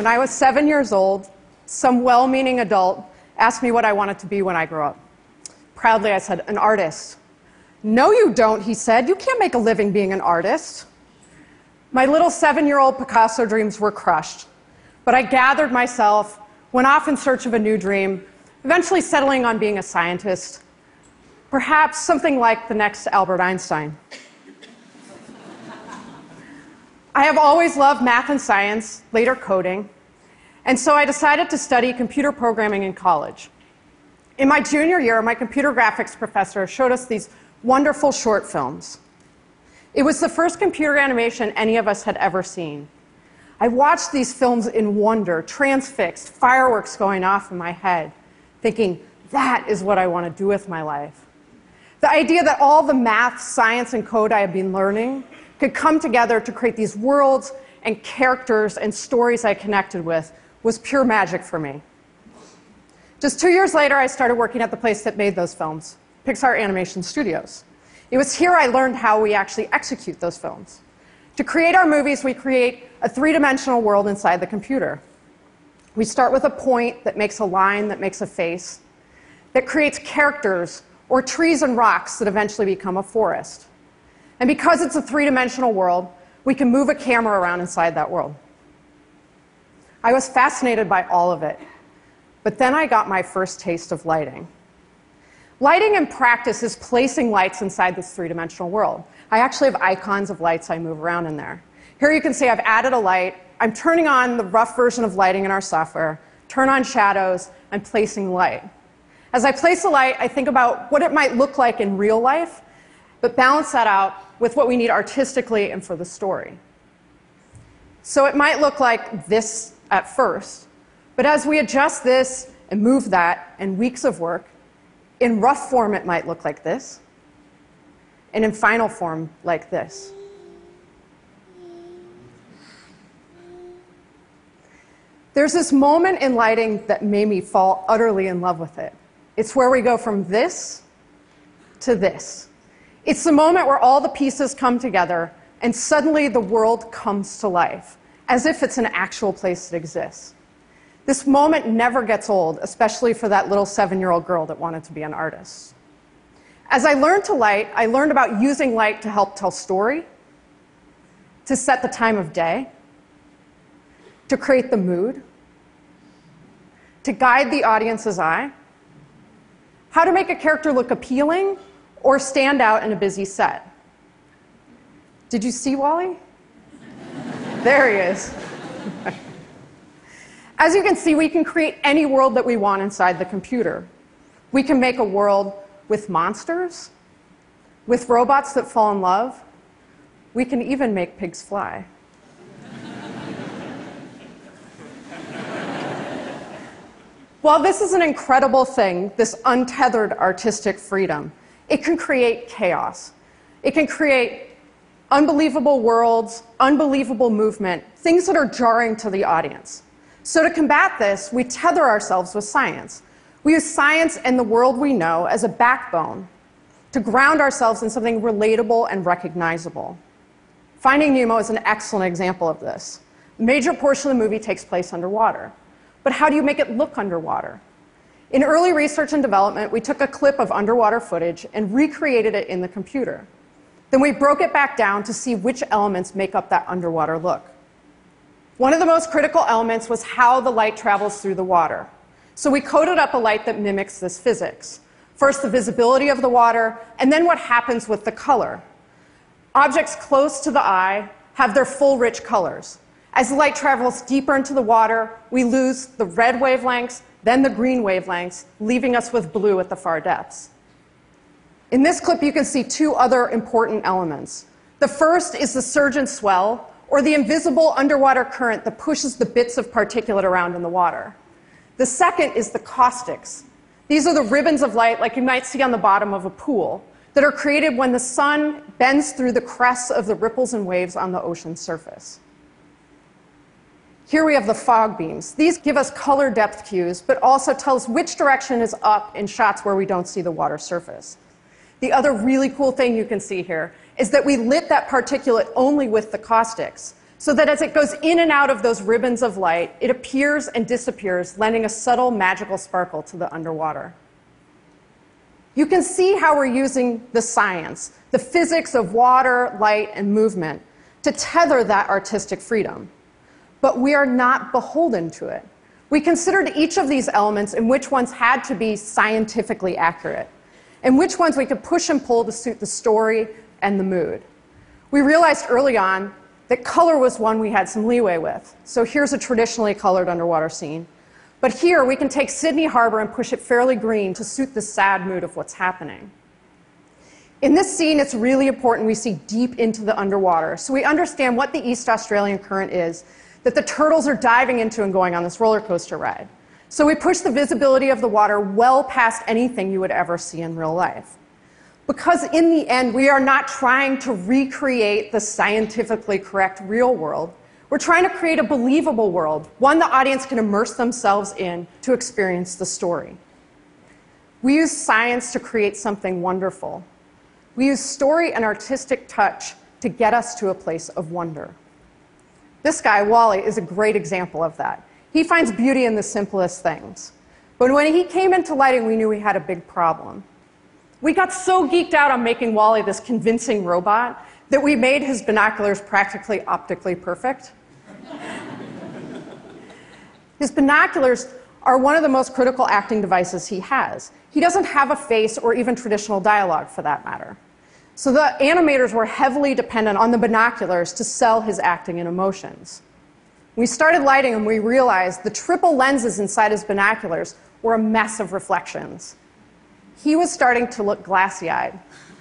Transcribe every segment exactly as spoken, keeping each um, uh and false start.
When I was seven years old, some well-meaning adult asked me what I wanted to be when I grew up. Proudly, I said, an artist. No, you don't, he said. You can't make a living being an artist. My little seven-year-old Picasso dreams were crushed, but I gathered myself, went off in search of a new dream, eventually settling on being a scientist, perhaps something like the next Albert Einstein. I have always loved math and science, later coding, and so I decided to study computer programming in college. In my junior year, my computer graphics professor showed us these wonderful short films. It was the first computer animation any of us had ever seen. I watched these films in wonder, transfixed, fireworks going off in my head, thinking, that is what I want to do with my life. The idea that all the math, science, and code I had been learning could come together to create these worlds and characters and stories I connected with was pure magic for me. Just two years later, I started working at the place that made those films, Pixar Animation Studios. It was here I learned how we actually execute those films. To create our movies, we create a three-dimensional world inside the computer. We start with a point that makes a line, that makes a face, that creates characters or trees and rocks that eventually become a forest. And because it's a three-dimensional world, we can move a camera around inside that world. I was fascinated by all of it, but then I got my first taste of lighting. Lighting in practice is placing lights inside this three-dimensional world. I actually have icons of lights I move around in there. Here you can see I've added a light. I'm turning on the rough version of lighting in our software, turn on shadows, and placing light. As I place the light, I think about what it might look like in real life, but balance that out with what we need artistically and for the story. So it might look like this at first, but as we adjust this and move that in weeks of work, in rough form it might look like this, and in final form like this. There's this moment in lighting that made me fall utterly in love with it. It's where we go from this to this. It's the moment where all the pieces come together and suddenly the world comes to life, as if it's an actual place that exists. This moment never gets old, especially for that little seven-year-old girl that wanted to be an artist. As I learned to light, I learned about using light to help tell story, to set the time of day, to create the mood, to guide the audience's eye, how to make a character look appealing or stand out in a busy set. Did you see Wally? There he is. As you can see, we can create any world that we want inside the computer. We can make a world with monsters, with robots that fall in love. We can even make pigs fly. While this is an incredible thing, this untethered artistic freedom, it can create chaos. It can create unbelievable worlds, unbelievable movement, things that are jarring to the audience. So to combat this, we tether ourselves with science. We use science and the world we know as a backbone to ground ourselves in something relatable and recognizable. Finding Nemo is an excellent example of this. A major portion of the movie takes place underwater. But how do you make it look underwater? In early research and development, we took a clip of underwater footage and recreated it in the computer. Then we broke it back down to see which elements make up that underwater look. One of the most critical elements was how the light travels through the water. So we coded up a light that mimics this physics. First, the visibility of the water, and then what happens with the color. Objects close to the eye have their full rich colors. As the light travels deeper into the water, we lose the red wavelengths, then the green wavelengths, leaving us with blue at the far depths. In this clip, you can see two other important elements. The first is the surge and swell, or the invisible underwater current that pushes the bits of particulate around in the water. The second is the caustics. These are the ribbons of light, like you might see on the bottom of a pool, that are created when the sun bends through the crests of the ripples and waves on the ocean's surface. Here we have the fog beams. These give us color depth cues, but also tell us which direction is up in shots where we don't see the water surface. The other really cool thing you can see here is that we lit that particulate only with the caustics. so that as it goes in and out of those ribbons of light, it appears and disappears, lending a subtle magical sparkle to the underwater. You can see how we're using the science, the physics of water, light, and movement, to tether that artistic freedom. But we are not beholden to it. We considered each of these elements and which ones had to be scientifically accurate, and which ones we could push and pull to suit the story and the mood. We realized early on that color was one we had some leeway with. So here's a traditionally colored underwater scene. But here we can take Sydney Harbor and push it fairly green to suit the sad mood of what's happening. In this scene, it's really important we see deep into the underwater so we understand what the East Australian current is that the turtles are diving into and going on this roller coaster ride. So we push the visibility of the water well past anything you would ever see in real life. Because in the end, we are not trying to recreate the scientifically correct real world. We're trying to create a believable world, one the audience can immerse themselves in to experience the story. We use science to create something wonderful. We use story and artistic touch to get us to a place of wonder. This guy, Wally, is a great example of that. He finds beauty in the simplest things. But when he came into lighting, we knew we had a big problem. We got so geeked out on making Wally this convincing robot that we made his binoculars practically optically perfect. His binoculars are one of the most critical acting devices he has. He doesn't have a face or even traditional dialogue, for that matter. So the animators were heavily dependent on the binoculars to sell his acting and emotions. We started lighting and we realized the triple lenses inside his binoculars were a mess of reflections. He was starting to look glassy-eyed.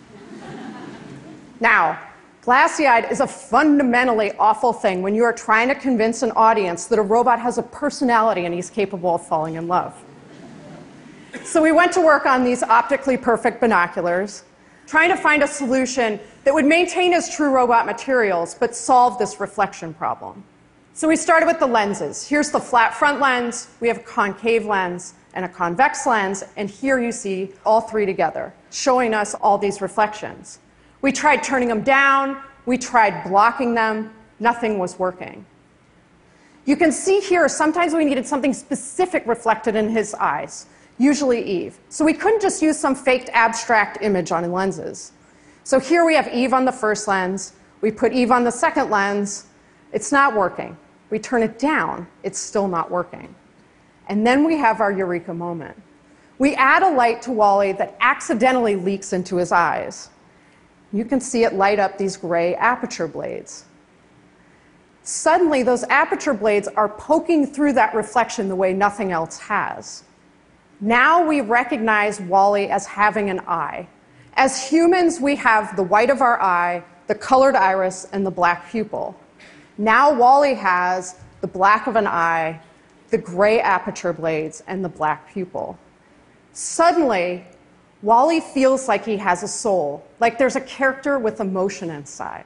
Now, glassy-eyed is a fundamentally awful thing when you are trying to convince an audience that a robot has a personality and he's capable of falling in love. So we went to work on these optically perfect binoculars, trying to find a solution that would maintain his true robot materials but solve this reflection problem. So we started with the lenses. Here's the flat front lens, we have a concave lens, and a convex lens, and here you see all three together, showing us all these reflections. We tried turning them down, we tried blocking them, nothing was working. You can see here, sometimes we needed something specific reflected in his eyes, usually Eve. So we couldn't just use some faked abstract image on lenses. So here we have Eve on the first lens, we put Eve on the second lens, it's not working. We turn it down, it's still not working. And then we have our eureka moment. We add a light to Wally that accidentally leaks into his eyes. You can see it light up these gray aperture blades. Suddenly, those aperture blades are poking through that reflection the way nothing else has. Now we recognize Wally as having an eye. As humans, we have the white of our eye, the colored iris, and the black pupil. Now Wally has the black of an eye, the gray aperture blades, and the black pupil. Suddenly, Wally feels like he has a soul, like there's a character with emotion inside.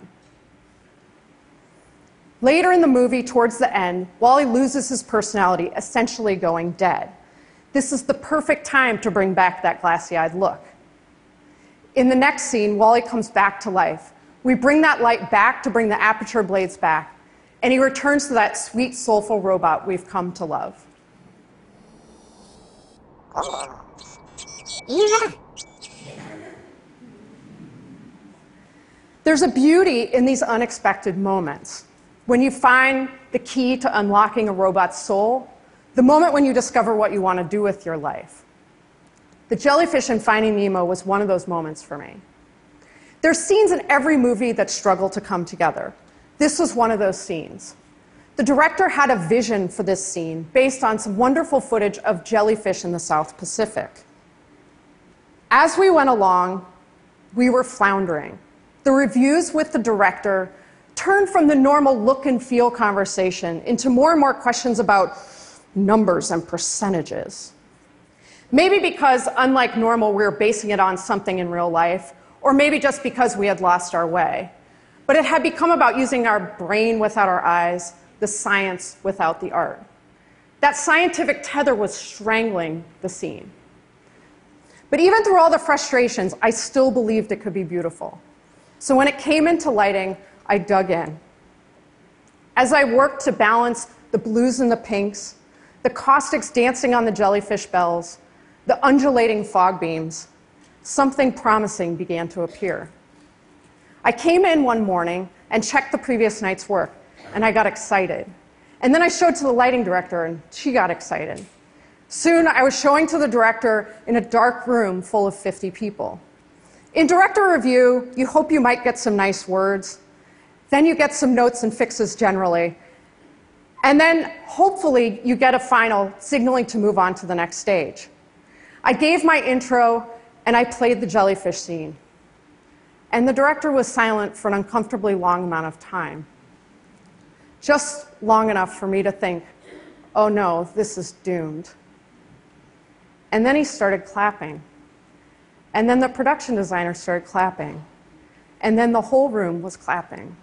Later in the movie, towards the end, Wally loses his personality, essentially going dead. This is the perfect time to bring back that glassy-eyed look. In the next scene, Wally comes back to life. We bring that light back to bring the aperture blades back, and he returns to that sweet, soulful robot we've come to love. There's a beauty in these unexpected moments. When you find the key to unlocking a robot's soul, the moment when you discover what you want to do with your life. The jellyfish in Finding Nemo was one of those moments for me. There's scenes in every movie that struggle to come together. This was one of those scenes. The director had a vision for this scene based on some wonderful footage of jellyfish in the South Pacific. As we went along, we were floundering. The reviews with the director turned from the normal look and feel conversation into more and more questions about numbers and percentages. Maybe because, unlike normal, we were basing it on something in real life, or maybe just because we had lost our way. But it had become about using our brain without our eyes, the science without the art. That scientific tether was strangling the scene. But even through all the frustrations, I still believed it could be beautiful. So when it came into lighting, I dug in. As I worked to balance the blues and the pinks, the caustics dancing on the jellyfish bells, the undulating fog beams, something promising began to appear. I came in one morning and checked the previous night's work, and I got excited. And then I showed to the lighting director, and she got excited. Soon, I was showing to the director in a dark room full of fifty people. In director review, you hope you might get some nice words. Then you get some notes and fixes generally. And then, hopefully, you get a final signaling to move on to the next stage. I gave my intro, and I played the jellyfish scene. And the director was silent for an uncomfortably long amount of time. Just long enough for me to think, oh no, this is doomed. And then he started clapping. And then the production designer started clapping. And then the whole room was clapping.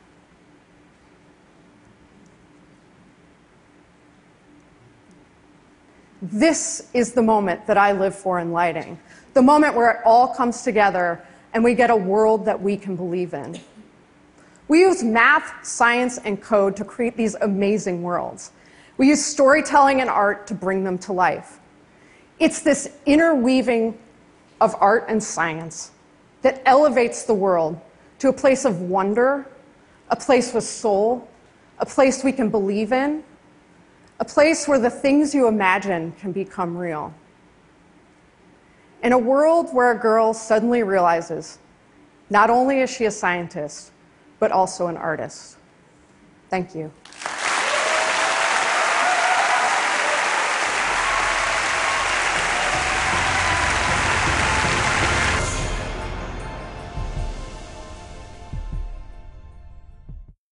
This is the moment that I live for in lighting. The moment where it all comes together and we get a world that we can believe in. We use math, science, and code to create these amazing worlds. We use storytelling and art to bring them to life. It's this interweaving of art and science that elevates the world to a place of wonder, a place with soul, a place we can believe in, a place where the things you imagine can become real. In a world where a girl suddenly realizes not only is she a scientist, but also an artist. Thank you.